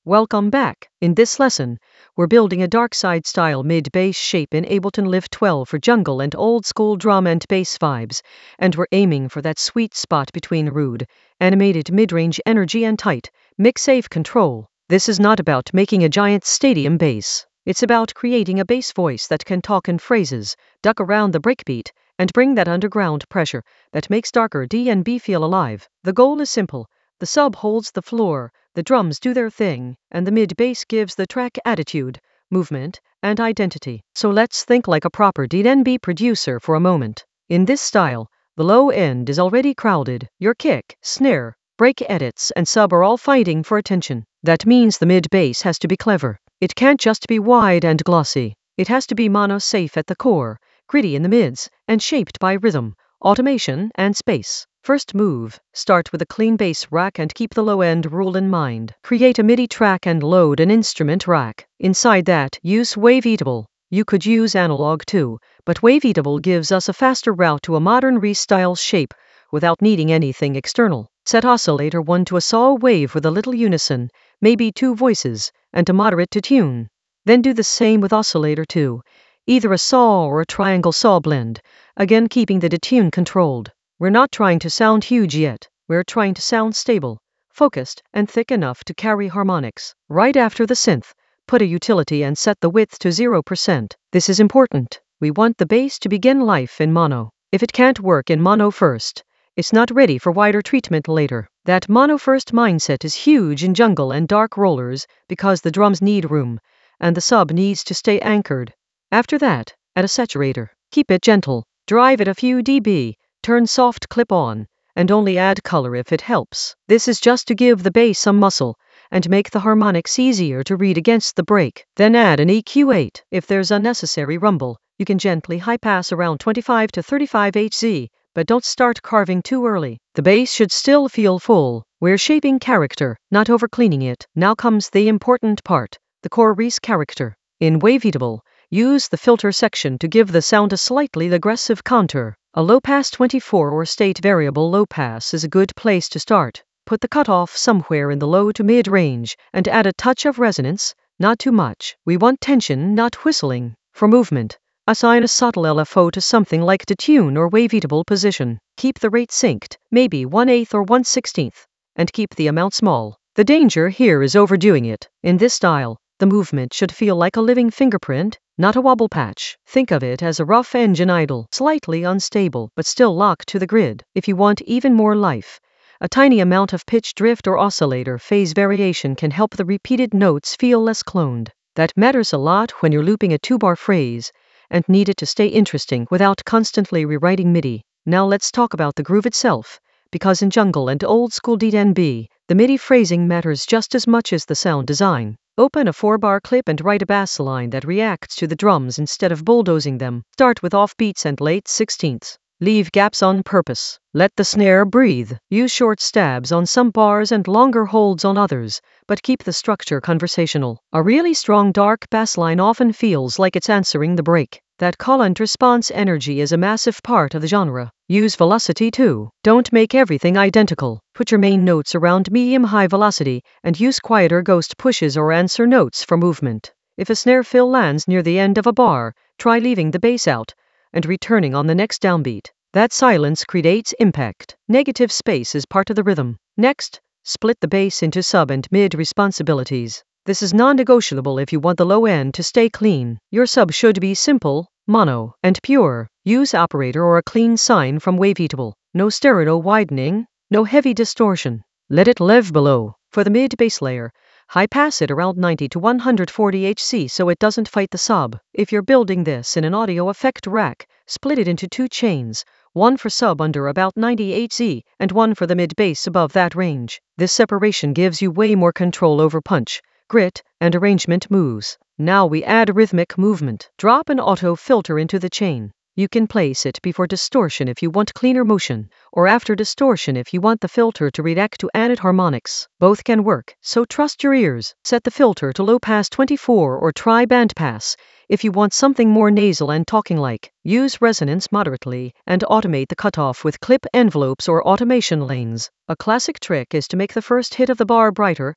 Welcome back. In this lesson, we're building a dark side style mid-bass shape in Ableton Live 12 for jungle and old school drum and bass vibes, and we're aiming for that sweet spot between rude, animated mid-range energy and tight, mix-safe control. This is not about making a giant stadium bass. It's about creating a bass voice that can talk in phrases, duck around the breakbeat, and bring that underground pressure that makes darker D and B feel alive. The goal is simple. The sub holds the floor, the drums do their thing, and the mid-bass gives the track attitude, movement, and identity. So let's think like a proper D&B producer for a moment. In this style, the low end is already crowded. Your kick, snare, break edits, and sub are all fighting for attention. That means the mid-bass has to be clever. It can't just be wide and glossy. It has to be mono-safe at the core, gritty in the mids, and shaped by rhythm, automation, and space. First move, start with a clean bass rack and keep the low end rule in mind. Create a MIDI track and load an instrument rack. Inside that, use Waveatable. You could use analog too, but Waveatable gives us a faster route to a modern restyle shape without needing anything external. Set oscillator 1 to a saw wave with a little unison, maybe 2 voices, and a moderate to tune. Then do the same with oscillator 2, either a saw or a triangle saw blend, again keeping the detune controlled. We're not trying to sound huge yet. We're trying to sound stable, focused, and thick enough to carry harmonics. Right after the synth, put a utility and set the width to 0%. This is important. We want the bass to begin life in mono. If it can't work in mono first, it's not ready for wider treatment later. That mono first mindset is huge in jungle and dark rollers because the drums need room, and the sub needs to stay anchored. After that, add a saturator. Keep it gentle. Drive it a few dB. Turn soft clip on, and only add color if it helps. This is just to give the bass some muscle, and make the harmonics easier to read against the break. Then add an EQ8. If there's unnecessary rumble, you can gently high pass around 25 to 35 Hz, but don't start carving too early. The bass should still feel full. We're shaping character, not overcleaning it. Now comes the important part, the chorus character. In Waveatable, use the filter section to give the sound a slightly aggressive contour. A low-pass 24 or state variable low-pass is a good place to start. Put the cutoff somewhere in the low to mid-range and add a touch of resonance, not too much. We want tension, not whistling. For movement, assign a subtle LFO to something like detune or Waveatable position. Keep the rate synced, maybe 1/8 or 1/16, and keep the amount small. The danger here is overdoing it. In this style, the movement should feel like a living fingerprint, not a wobble patch. Think of it as a rough engine idle, slightly unstable, but still locked to the grid. If you want even more life, a tiny amount of pitch drift or oscillator phase variation can help the repeated notes feel less cloned. That matters a lot when you're looping a 2-bar phrase and need it to stay interesting without constantly rewriting MIDI. Now let's talk about the groove itself, because in jungle and old school D&B, the MIDI phrasing matters just as much as the sound design. Open a 4-bar clip and write a bass line that reacts to the drums instead of bulldozing them. Start with offbeats and late 16ths. Leave gaps on purpose. Let the snare breathe. Use short stabs on some bars and longer holds on others, but keep the structure conversational. A really strong dark bass line often feels like it's answering the break. That call and response energy is a massive part of the genre. Use velocity too. Don't make everything identical. Put your main notes around medium-high velocity and use quieter ghost pushes or answer notes for movement. If a snare fill lands near the end of a bar, try leaving the bass out and returning on the next downbeat. That silence creates impact. Negative space is part of the rhythm. Next, split the bass into sub and mid responsibilities. This is non-negotiable if you want the low end to stay clean. Your sub should be simple, mono, and pure. Use operator or a clean sine from Waveatable. No stereo widening, no heavy distortion. Let it live below. For the mid bass layer, high pass it around 90 to 140 Hz so it doesn't fight the sub. If you're building this in an audio effect rack, split it into 2 chains, one for sub under about 90 Hz and one for the mid bass above that range. This separation gives you way more control over punch, grit, and arrangement moves. Now we add rhythmic movement. Drop an auto filter into the chain. You can place it before distortion if you want cleaner motion, or after distortion if you want the filter to react to added harmonics. Both can work, so trust your ears. Set the filter to low pass 24 or try bandpass if you want something more nasal and talking-like. Use resonance moderately and automate the cutoff with clip envelopes or automation lanes. A classic trick is to make the first hit of the bar brighter,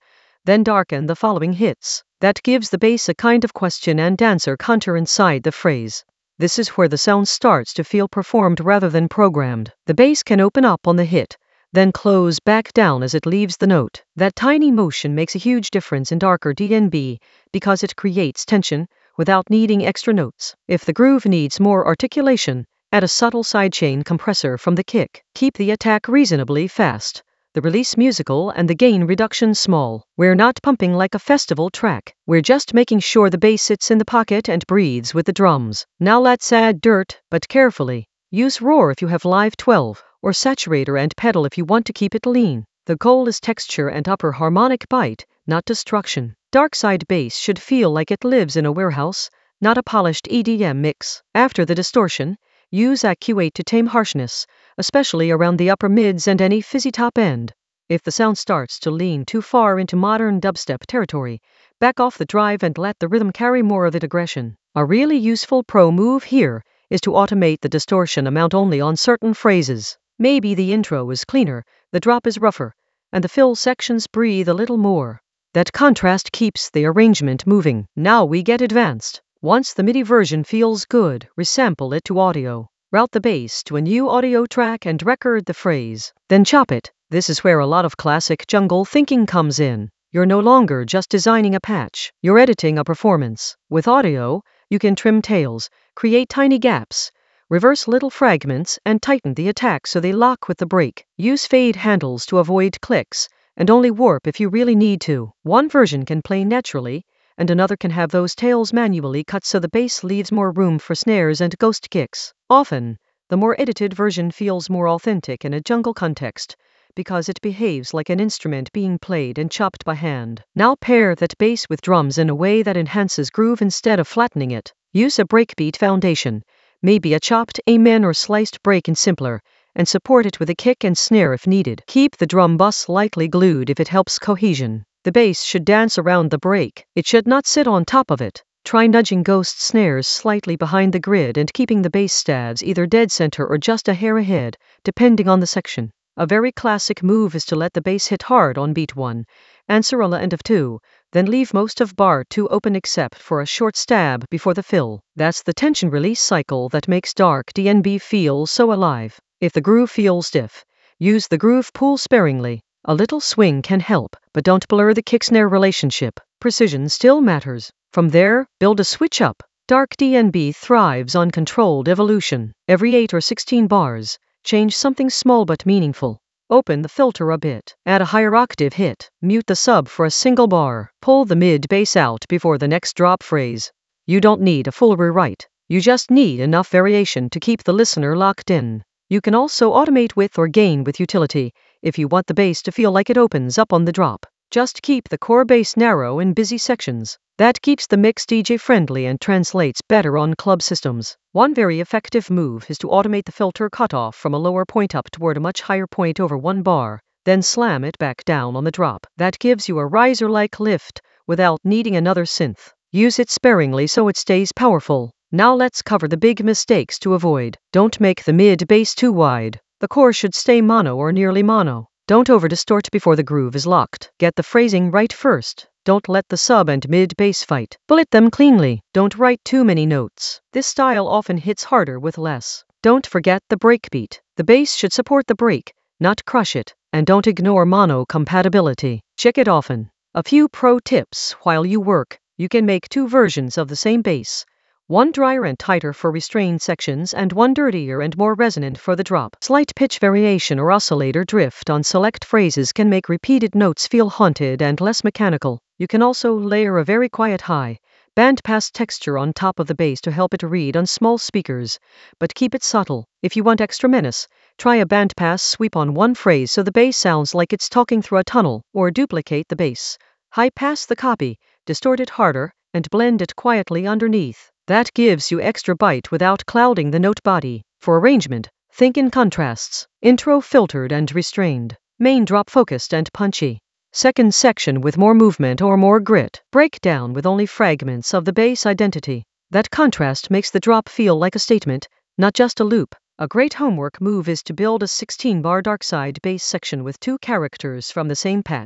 then darken the following hits. That gives the bass a kind of question and answer counter inside the phrase. This is where the sound starts to feel performed rather than programmed. The bass can open up on the hit, then close back down as it leaves the note. That tiny motion makes a huge difference in darker DnB because it creates tension without needing extra notes. If the groove needs more articulation, add a subtle sidechain compressor from the kick. Keep the attack reasonably fast, the release musical, and the gain reduction small. We're not pumping like a festival track. We're just making sure the bass sits in the pocket and breathes with the drums. Now let's add dirt, but carefully. Use roar if you have live 12, or saturator and pedal if you want to keep it lean. The goal is texture and upper harmonic bite, not destruction. Dark side bass should feel like it lives in a warehouse, not a polished EDM mix. After the distortion, use AQ8 to tame harshness, especially around the upper mids and any fizzy top end. If the sound starts to lean too far into modern dubstep territory, back off the drive and let the rhythm carry more of its aggression. A really useful pro move here is to automate the distortion amount only on certain phrases. Maybe the intro is cleaner, the drop is rougher, and the fill sections breathe a little more. That contrast keeps the arrangement moving. Now we get advanced. Once the MIDI version feels good, resample it to audio. Route the bass to a new audio track and record the phrase. Then chop it. This is where a lot of classic jungle thinking comes in. You're no longer just designing a patch, you're editing a performance. With audio, you can trim tails, create tiny gaps, reverse little fragments, and tighten the attack so they lock with the break. Use fade handles to avoid clicks, and only warp if you really need to. One version can play naturally, and another can have those tails manually cut so the bass leaves more room for snares and ghost kicks. Often, the more edited version feels more authentic in a jungle context, because it behaves like an instrument being played and chopped by hand. Now pair that bass with drums in a way that enhances groove instead of flattening it. Use a breakbeat foundation, maybe a chopped amen or sliced break in simpler, and support it with a kick and snare if needed. Keep the drum bus lightly glued if it helps cohesion. The bass should dance around the break. It should not sit on top of it. Try nudging ghost snares slightly behind the grid and keeping the bass stabs either dead center or just a hair ahead, depending on the section. A very classic move is to let the bass hit hard on beat 1, answer on the end of 2, then leave most of bar 2 open except for a short stab before the fill. That's the tension release cycle that makes dark DnB feel so alive. If the groove feels stiff, use the groove pool sparingly. A little swing can help, but don't blur the kick-snare relationship. Precision still matters. From there, build a switch up. Dark DnB thrives on controlled evolution. Every 8 or 16 bars, change something small but meaningful. Open the filter a bit. Add a higher octave hit. Mute the sub for a single bar. Pull the mid bass out before the next drop phrase. You don't need a full rewrite. You just need enough variation to keep the listener locked in. You can also automate with or gain with utility if you want the bass to feel like it opens up on the drop. Just keep the core bass narrow in busy sections. That keeps the mix DJ friendly and translates better on club systems. One very effective move is to automate the filter cutoff from a lower point up toward a much higher point over one bar, then slam it back down on the drop. That gives you a riser-like lift without needing another synth. Use it sparingly so it stays powerful. Now let's cover the big mistakes to avoid. Don't make the mid bass too wide. The core should stay mono or nearly mono. Don't over-distort before the groove is locked. Get the phrasing right first. Don't let the sub and mid bass fight. Bullet them cleanly. Don't write too many notes. This style often hits harder with less. Don't forget the breakbeat. The bass should support the break, not crush it. And don't ignore mono compatibility. Check it often. A few pro tips while you work. You can make 2 versions of the same bass. One drier and tighter for restrained sections and one dirtier and more resonant for the drop. Slight pitch variation or oscillator drift on select phrases can make repeated notes feel haunted and less mechanical. You can also layer a very quiet high, bandpass texture on top of the bass to help it read on small speakers, but keep it subtle. If you want extra menace, try a bandpass sweep on one phrase so the bass sounds like it's talking through a tunnel, or duplicate the bass. High pass the copy, distort it harder, and blend it quietly underneath. That gives you extra bite without clouding the note body. For arrangement, think in contrasts. Intro filtered and restrained. Main drop focused and punchy. Second section with more movement or more grit. Breakdown with only fragments of the bass identity. That contrast makes the drop feel like a statement, not just a loop. A great homework move is to build a 16-bar dark side bass section with 2 characters from the same patch,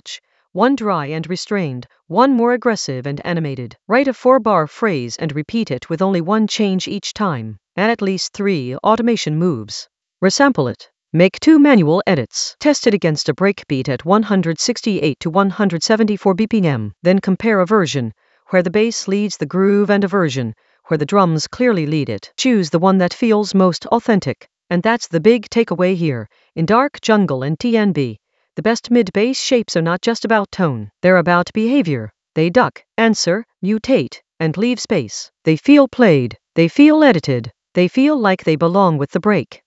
one dry and restrained, one more aggressive and animated. Write a 4-bar phrase and repeat it with only one change each time. Add at least 3 automation moves. Resample it. Make 2 manual edits. Test it against a breakbeat at 168 to 174 BPM. Then compare a version where the bass leads the groove and a version where the drums clearly lead it. Choose the one that feels most authentic. And that's the big takeaway here. In Dark Jungle and TNB, the best mid-bass shapes are not just about tone. They're about behavior. They duck, answer, mutate, and leave space. They feel played. They feel edited. They feel like they belong with the break.